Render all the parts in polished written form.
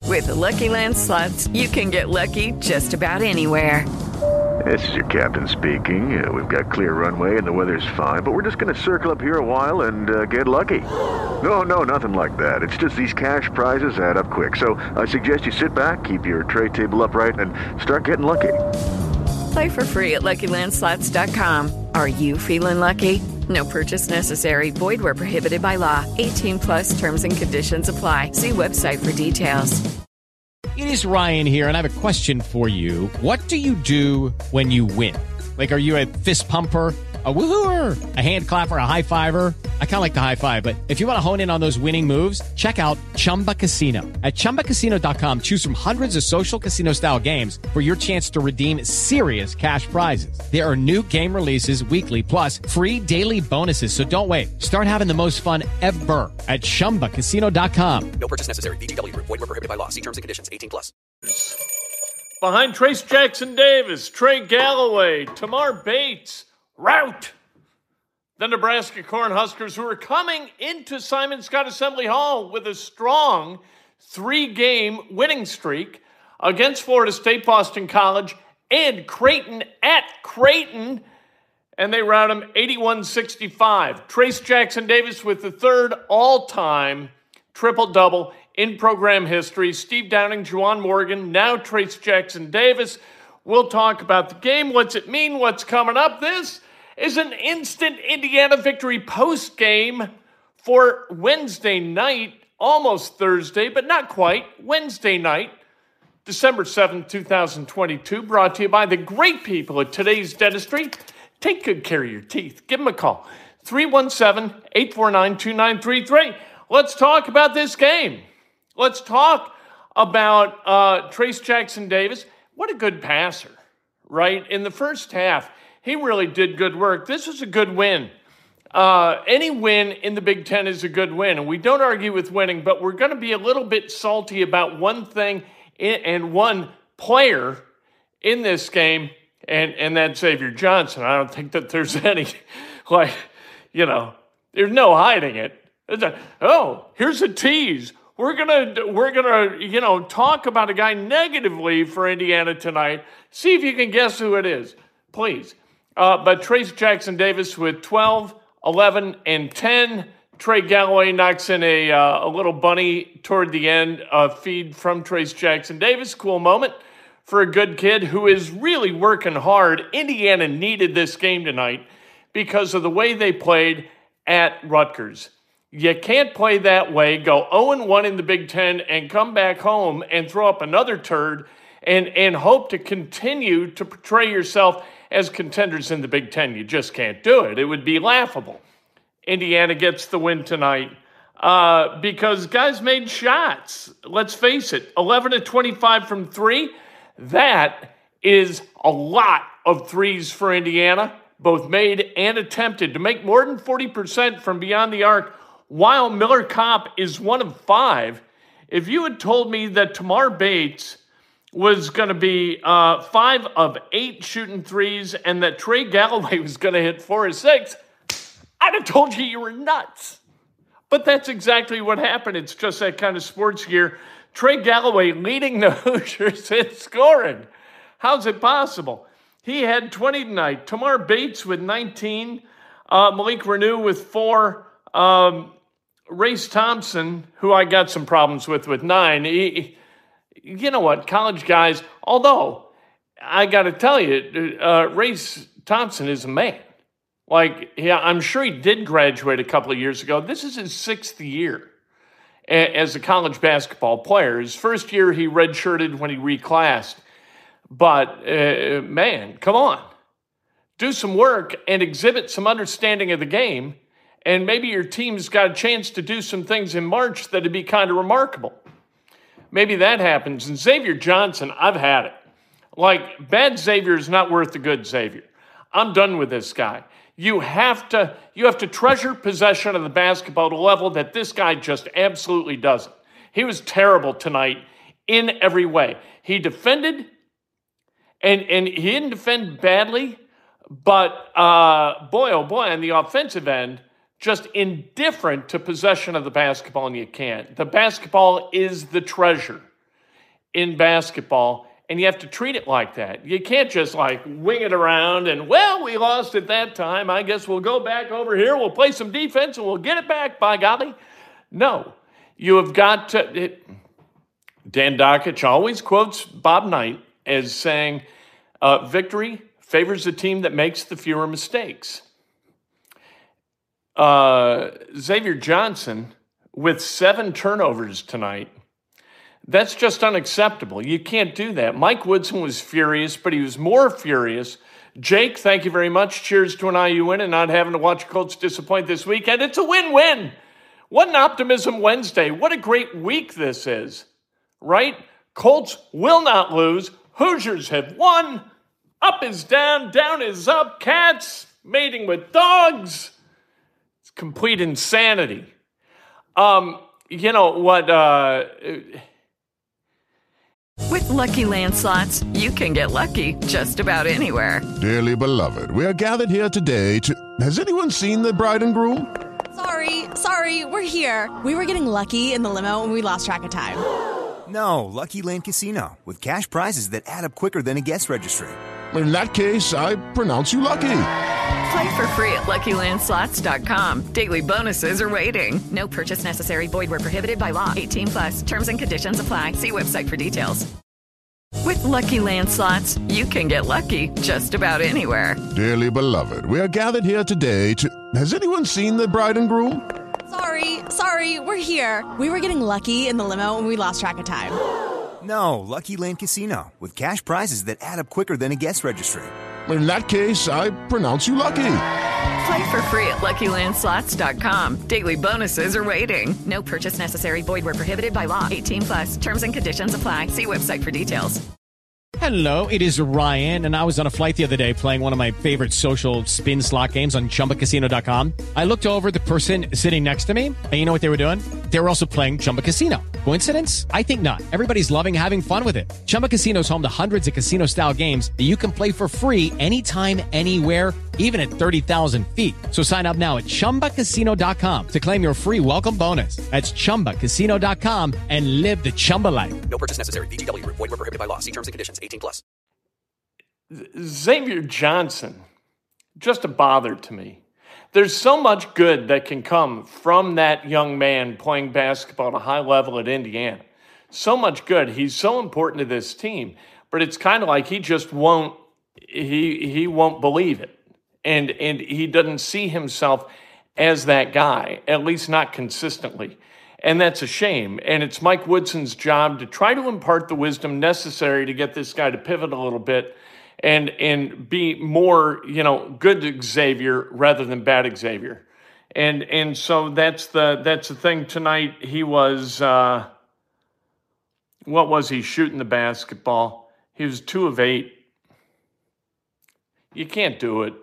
With the Lucky Land Slots, you can get lucky just about anywhere. This is your captain speaking. We've got clear runway and the weather's fine, but we're just going to circle up here a while and get lucky. No, nothing like that. It's just these cash prizes add up quick. So I suggest you sit back, keep your tray table upright, and start getting lucky. Play for free at LuckyLandSlots.com. Are you feeling lucky? No purchase necessary. Void where prohibited by law. 18 plus terms and conditions apply. See website for details. It is Ryan here, and I have a question for you. What do you do when you win? Like, are you a fist pumper, a woohooer, a hand clapper, a high fiver? I kind of like the high five, but if you want to hone in on those winning moves, check out Chumba Casino. At ChumbaCasino.com, choose from hundreds of social casino-style games for your chance to redeem serious cash prizes. There are new game releases weekly, plus free daily bonuses, so don't wait. Start having the most fun ever at ChumbaCasino.com. No purchase necessary. VGW. Void where prohibited by law. See terms and conditions. 18 plus. Behind Trace Jackson Davis, Trey Galloway, Tamar Bates, rout the Nebraska Cornhuskers, who are coming into Simon Skjodt Assembly Hall with a strong 3-game winning streak against Florida State, Boston College, and Creighton at Creighton, and they rout them 81-65. Trace Jackson Davis with the third all-time triple-double in program history. Steve Downing, Juwan Morgan, now Trace Jackson Davis. We'll talk about the game. What's it mean? What's coming up? This is an instant Indiana victory post-game for Wednesday night, almost Thursday, but not quite. Wednesday night, December 7th, 2022, brought to you by the great people at Today's Dentistry. Take good care of your teeth. Give them a call. 317-849-2933. Let's talk about this game. Let's talk about Trace Jackson Davis. What a good passer, right? In the first half, he really did good work. This was a good win. Any win in the Big Ten is a good win, and we don't argue with winning, but we're going to be a little bit salty about one thing and one player in this game, and that's Xavier Johnson. I don't think that there's any, there's no hiding it. Here's a tease. We're gonna talk about a guy negatively for Indiana tonight. See if you can guess who it is, please. But Trace Jackson Davis with 12, 11, and 10. Trey Galloway knocks in a little bunny toward the end, feed from Trace Jackson Davis. Cool moment for a good kid who is really working hard. Indiana needed this game tonight because of the way they played at Rutgers. You can't play that way, go 0-1 in the Big Ten, and come back home and throw up another turd and hope to continue to portray yourself as contenders in the Big Ten. You just can't do it. It would be laughable. Indiana gets the win tonight because guys made shots. Let's face it, 11-25 from three. That is a lot of threes for Indiana, both made and attempted, to make more than 40% from beyond the arc. While Miller Kopp is 1 of 5, if you had told me that Tamar Bates was going to be 5 of 8 shooting threes and that Trey Galloway was going to hit 4 of 6, I'd have told you were nuts. But that's exactly what happened. It's just that kind of sports gear. Trey Galloway leading the Hoosiers in scoring. How's it possible? He had 20 tonight. Tamar Bates with 19. Malik Renew with 4. Race Thompson, who I got some problems with 9. You know what? College guys, although I got to tell you, Race Thompson is a man. I'm sure he did graduate a couple of years ago. This is his 6th year as a college basketball player. His first year, he redshirted when he reclassed. But, man, come on. Do some work and exhibit some understanding of the game. And maybe your team's got a chance to do some things in March that'd be kind of remarkable. Maybe that happens. And Xavier Johnson, I've had it. Bad Xavier is not worth the good Xavier. I'm done with this guy. You have to treasure possession of the basketball to a level that this guy just absolutely doesn't. He was terrible tonight in every way. He defended, and he didn't defend badly, but boy, oh boy, on the offensive end, just indifferent to possession of the basketball, and you can't. The basketball is the treasure. in basketball, and you have to treat it like that. You can't just like wing it around and, well, we lost at that time. I guess we'll go back over here. We'll play some defense and we'll get it back, by golly. No, you have got to. Dan Dakich always quotes Bob Knight as saying, victory favors the team that makes the fewer mistakes. Xavier Johnson with 7 turnovers tonight. That's just unacceptable. You can't do that. Mike Woodson was furious, but he was more furious. Jake, thank you very much. Cheers to an IU win and not having to watch Colts disappoint this weekend. It's a win-win. What an Optimism Wednesday. What a great week this is, right? Colts will not lose. Hoosiers have won. Up is down, down is up. Cats mating with dogs. It's complete insanity. You know what? With Lucky Land Slots, you can get lucky just about anywhere. Dearly beloved, we are gathered here today to... Has anyone seen the bride and groom? Sorry, we're here. We were getting lucky in the limo and we lost track of time. No, Lucky Land Casino, with cash prizes that add up quicker than a guest registry. In that case, I pronounce you lucky. Play for free at LuckyLandSlots.com. Daily bonuses are waiting. No purchase necessary. Void where prohibited by law. 18+. Terms and conditions apply. See website for details. With Lucky Land Slots, you can get lucky just about anywhere. Dearly beloved, we are gathered here today to... Has anyone seen the bride and groom? Sorry, we're here. We were getting lucky in the limo and we lost track of time. No, Lucky Land Casino, with cash prizes that add up quicker than a guest registry. In that case, I pronounce you lucky. Play for free at LuckyLandSlots.com. Daily bonuses are waiting. No purchase necessary. Void where prohibited by law. 18+. Terms and conditions apply. See website for details. Hello, it is Ryan, and I was on a flight the other day playing one of my favorite social spin slot games on ChumbaCasino.com. I looked over at the person sitting next to me, and you know what they were doing? They were also playing Chumba Casino. Coincidence? I think not. Everybody's loving having fun with it. Chumba Casino is home to hundreds of casino-style games that you can play for free anytime, anywhere, even at 30,000 feet. So sign up now at ChumbaCasino.com to claim your free welcome bonus. That's ChumbaCasino.com and live the Chumba life. No purchase necessary. VGW. Void where prohibited by law. See terms and conditions. 18+. Xavier Johnson, just a bother to me. There's so much good that can come from that young man playing basketball at a high level at Indiana. So much good. He's so important to this team, but it's kind of like he just won't, he won't believe it. And he doesn't see himself as that guy, at least not consistently. And that's a shame. And it's Mike Woodson's job to try to impart the wisdom necessary to get this guy to pivot a little bit and be more, good Xavier rather than bad Xavier. And so that's the thing tonight. He was, what was he shooting the basketball? He was 2 of 8. You can't do it.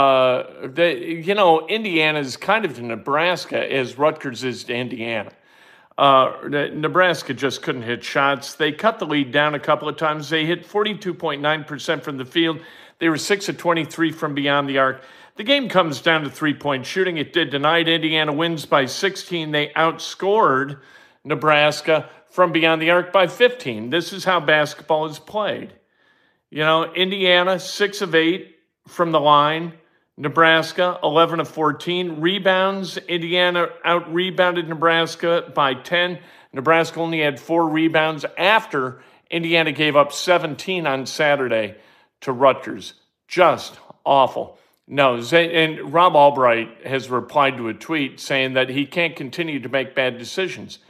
Indiana's kind of to Nebraska as Rutgers is to Indiana. Nebraska just couldn't hit shots. They cut the lead down a couple of times. They hit 42.9% from the field. They were 6 of 23 from beyond the arc. The game comes down to 3-point shooting. It did tonight. Indiana wins by 16. They outscored Nebraska from beyond the arc by 15. This is how basketball is played. Indiana, 6 of 8 from the line. Nebraska, 11 of 14. Rebounds, Indiana out-rebounded Nebraska by 10. Nebraska only had 4 rebounds after Indiana gave up 17 on Saturday to Rutgers. Just awful. No, and Rob Albright has replied to a tweet saying that he can't continue to make bad decisions.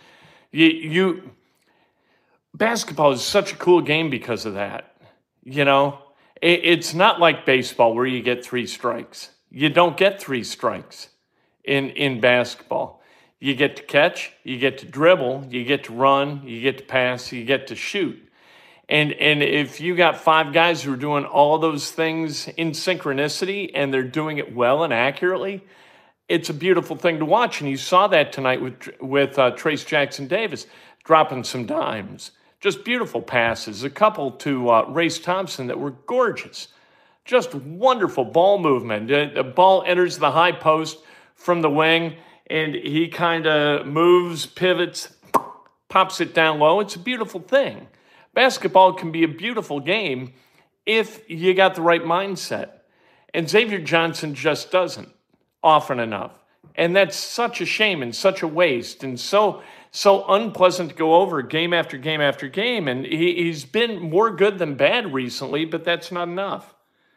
Basketball is such a cool game because of that, It's not like baseball where you get 3 strikes. You don't get 3 strikes in basketball. You get to catch, you get to dribble, you get to run, you get to pass, you get to shoot. And if you got 5 guys who are doing all those things in synchronicity and they're doing it well and accurately, it's a beautiful thing to watch. And you saw that tonight with Trace Jackson-Davis dropping some dimes. Just beautiful passes. A couple to Race Thompson that were gorgeous. Just wonderful ball movement. The ball enters the high post from the wing, and he kind of moves, pivots, pops it down low. It's a beautiful thing. Basketball can be a beautiful game if you got the right mindset. And Xavier Johnson just doesn't often enough. And that's such a shame and such a waste and so unpleasant to go over game after game after game. And he's been more good than bad recently, but that's not enough.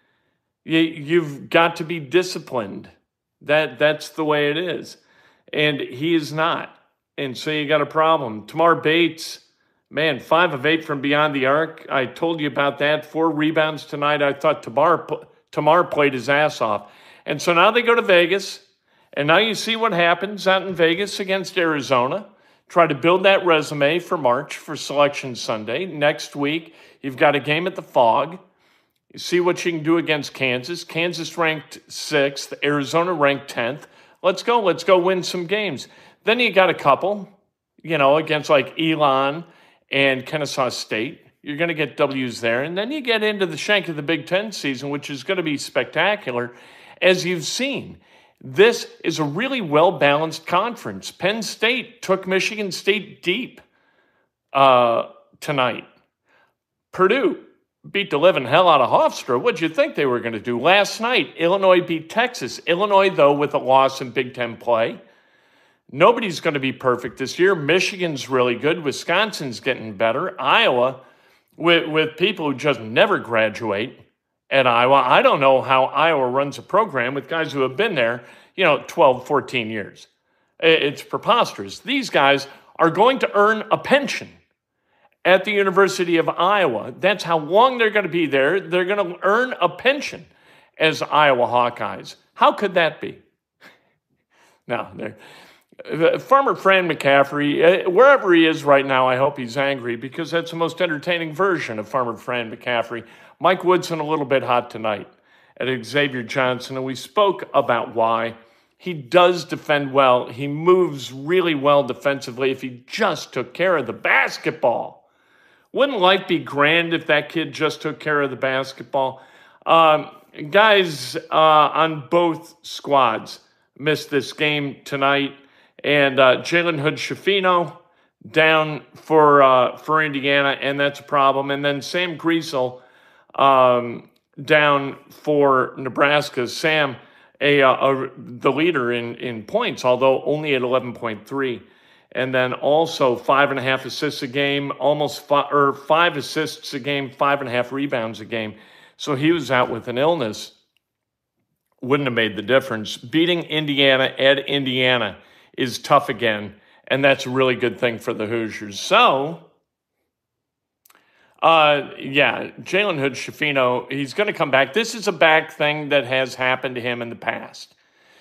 You've got to be disciplined. That's the way it is. And he is not. And so you got a problem. Tamar Bates, man, 5 of 8 from beyond the arc. I told you about that. 4 rebounds tonight. I thought Tamar played his ass off. And so now they go to Vegas. And now you see what happens out in Vegas against Arizona. Try to build that resume for March for Selection Sunday. Next week, you've got a game at the Fog. You see what you can do against Kansas. Kansas ranked 6th. Arizona ranked 10th. Let's go win some games. Then you got a couple, against like Elon and Kennesaw State. You're going to get W's there. And then you get into the shank of the Big Ten season, which is going to be spectacular, as you've seen. This is a really well-balanced conference. Penn State took Michigan State deep tonight. Purdue beat the living hell out of Hofstra. What'd you think they were going to do? Last night, Illinois beat Texas. Illinois, though, with a loss in Big Ten play. Nobody's going to be perfect this year. Michigan's really good. Wisconsin's getting better. Iowa, with people who just never graduate at Iowa. I don't know how Iowa runs a program with guys who have been there, 12, 14 years. It's preposterous. These guys are going to earn a pension at the University of Iowa. That's how long they're going to be there. They're going to earn a pension as Iowa Hawkeyes. How could that be? No, Farmer Fran McCaffery, wherever he is right now, I hope he's angry because that's the most entertaining version of Farmer Fran McCaffery. Mike Woodson a little bit hot tonight at Xavier Johnson, and we spoke about why. He does defend well. He moves really well defensively if he just took care of the basketball. Wouldn't life be grand if that kid just took care of the basketball? Guys on both squads missed this game tonight, and Jalen Hood-Schifino down for Indiana, and that's a problem. And then Sam Griesel down for Nebraska. Sam, the leader in points, although only at 11.3. And then also 5.5 assists a game, almost 5 assists a game, 5.5 rebounds a game. So he was out with an illness. Wouldn't have made the difference. Beating Indiana at Indiana is tough again, and that's a really good thing for the Hoosiers. So, Jalen Hood-Schifino, he's going to come back. This is a back thing that has happened to him in the past.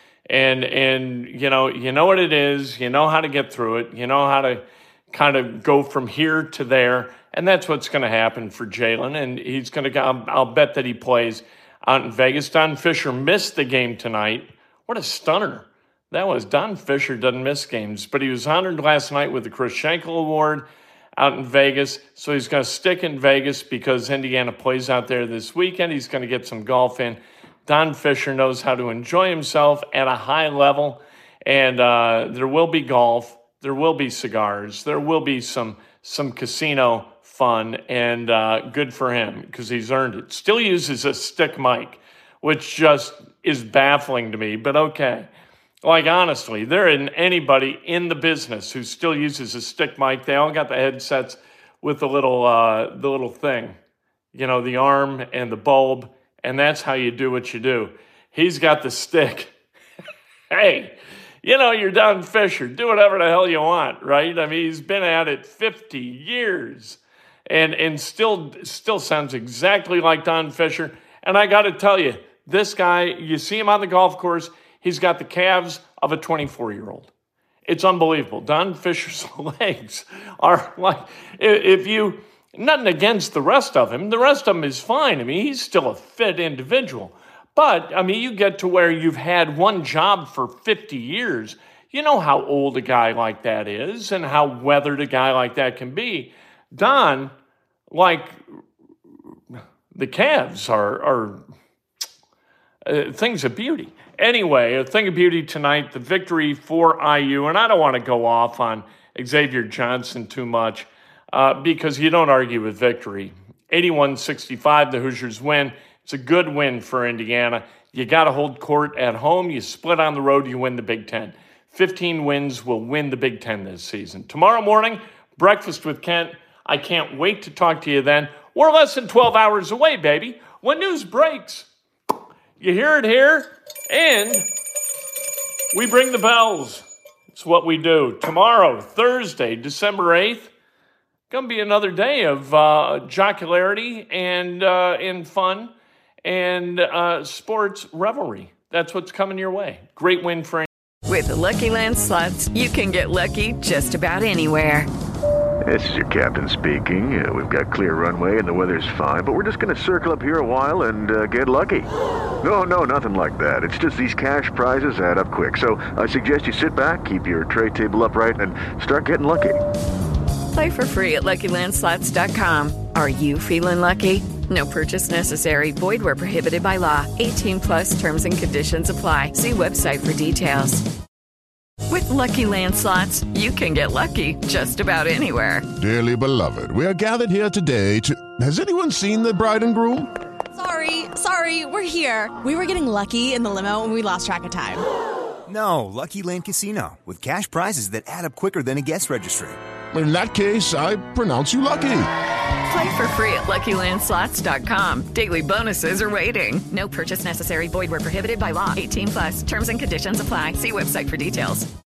And you know what it is. You know how to get through it. You know how to kind of go from here to there. And that's what's going to happen for Jalen. And he's going to, I'll bet that he plays out in Vegas. Don Fisher missed the game tonight. What a stunner that was. Don Fisher doesn't miss games, but he was honored last night with the Chris Schenkel Award out in Vegas. So he's going to stick in Vegas because Indiana plays out there this weekend. He's going to get some golf in. Don Fisher knows how to enjoy himself at a high level, and there will be golf, there will be cigars, there will be some casino fun, and good for him because he's earned it. Still uses a stick mic, which just is baffling to me, but okay. Like, honestly, there isn't anybody in the business who still uses a stick mic. They all got the headsets with the little thing, the arm and the bulb. And that's how you do what you do. He's got the stick. Hey, you're Don Fisher. Do whatever the hell you want, right? I mean, he's been at it 50 years and still sounds exactly like Don Fisher. And I got to tell you, this guy, you see him on the golf course, he's got the calves of a 24-year-old. It's unbelievable. Don Fisher's legs are like, nothing against the rest of him. The rest of him is fine. I mean, he's still a fit individual. But, I mean, you get to where you've had one job for 50 years. You know how old a guy like that is and how weathered a guy like that can be. Don, like, the calves are things of beauty. Anyway, a thing of beauty tonight, the victory for IU. And I don't want to go off on Xavier Johnson too much. because you don't argue with victory. 81-65, the Hoosiers win. It's a good win for Indiana. You got to hold court at home. You split on the road, you win the Big Ten. 15 wins will win the Big Ten this season. Tomorrow morning, Breakfast with Kent. I can't wait to talk to you then. We're less than 12 hours away, baby. When news breaks, you hear it here, and we bring the bells. It's what we do. Tomorrow, Thursday, December 8th, going to be another day of jocularity and fun and sports revelry. That's what's coming your way. Great win for With the Lucky Land Slots, you can get lucky just about anywhere. This is your captain speaking. We've got clear runway and the weather's fine, but we're just going to circle up here a while and get lucky. No, nothing like that. It's just these cash prizes add up quick. So I suggest you sit back, keep your tray table upright, and start getting lucky. Play for free at LuckyLandSlots.com. Are you feeling lucky? No purchase necessary. Void where prohibited by law. 18+ terms and conditions apply. See website for details. With Lucky Land Slots, you can get lucky just about anywhere. Dearly beloved, we are gathered here today to... Has anyone seen the bride and groom? Sorry, we're here. We were getting lucky in the limo and we lost track of time. No, Lucky Land Casino, with cash prizes that add up quicker than a guest registry. In that case, I pronounce you lucky. Play for free at LuckyLandSlots.com. Daily bonuses are waiting. No purchase necessary. Void where prohibited by law. 18+. Terms and conditions apply. See website for details.